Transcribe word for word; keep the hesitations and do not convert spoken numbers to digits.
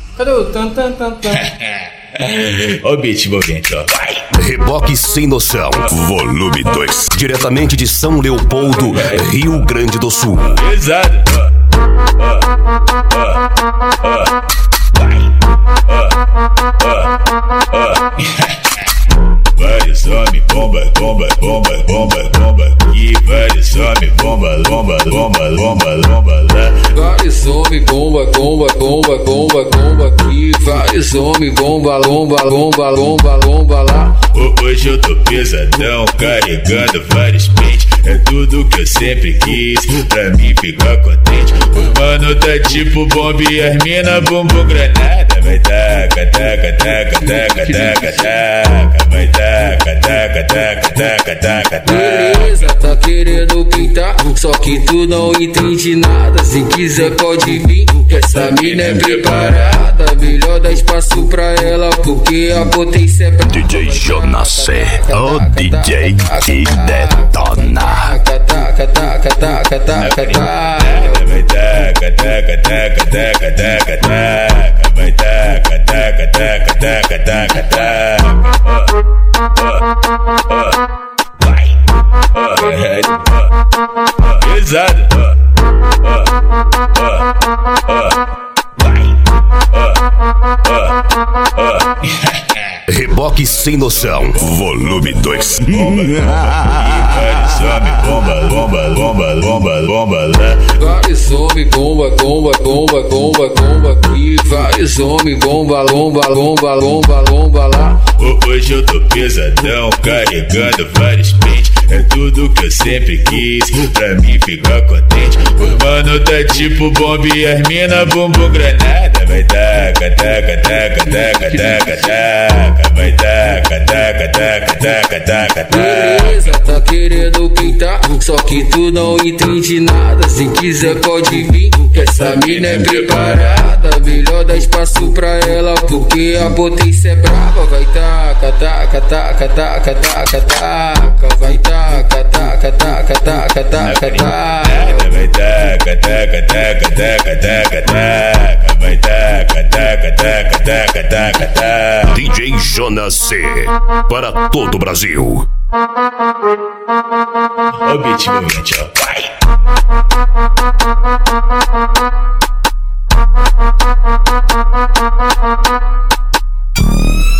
Cadê o tan tan tan tan? Ó o beat movente, ó. Reboque Sem Noção, volume dois. Diretamente de São Leopoldo, Rio Grande do Sul. Pesado, ó. Ó, ó, ó. Vai. Ó, ó, ó. Vários homens, bomba, bomba, bomba, bomba, bomba. E vários homens, bomba, bomba, bomba, bomba, bomba lá. Vários homens, bomba, bomba, bomba, bomba, bomba aqui. Vários homens, bomba, bomba, bomba, bomba, bomba lá. Hoje eu tô pesadão, carregando vários pentes. É tudo que eu sempre quis, pra mim ficar contente. O mano tá tipo bomba e as mina bumbum granada. Vai taca, taca, taca, taca, taca, taca. Vai taca, taca, taca, taca, taca, taca. Beleza, tá querendo pintar, só que tu não entende nada. Se quiser pode vir, essa mina é preparada. Melhor dar espaço pra ela, porque a potência é pra... D J Jonas C, o D J que detona. Taca, taca, taca, taca, taca, taca. Vai taca, taca, taca, taca, taca, taca. Vai taca, taca, taca, taca, taca, taca. Vai. Pesado. Vai. Reboque Sem Noção, volume dois. Bomba, bomba, bomba, bomba, bomba, bomba lá. Vários homens, bomba, bomba, bomba, bomba, bomba aqui. Vários homens, bomba, bomba, bomba, bomba, bomba lá. Hoje eu tô pesadão, carregando vários pentes. É tudo que eu sempre quis, pra mim ficar contente. O mano tá tipo bomba e as mina bumbum granada. Vai taca, taca, taca, taca, taca, taca. Vai taca, taca, taca, taca, taca, taca. Beleza, tá querendo pintar, só que tu não entende nada. Se quiser pode vir, essa mina é preparada. Melhor dar espaço pra ela, porque a potência é brava. Vai taca, taca, taca, taca, taca, taca. Vai taca, taca, taca, taca, taca, taca. Vai taca, taca, taca, taca, taca, taca. Vai taca, taca, taca, taca, taca, taca. D J Jonas C, para todo o Brasil. Ó o beat movente, ó. Vai. We'll be right back.